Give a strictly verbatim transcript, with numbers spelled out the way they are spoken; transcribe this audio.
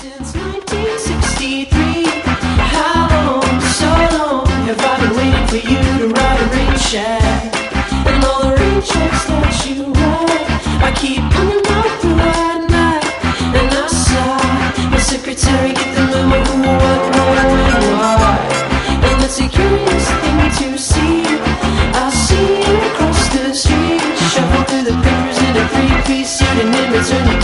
Since nineteen sixty-three, how long, so long have I been waiting for you to write a rain check? And all the rain checks that you write, I keep coming out through at night. And I saw my secretary get the memo who, what, what, when, why. And it's a curious thing to see. I see you across the street, shuffle through the papers in a three-piece suit and in return you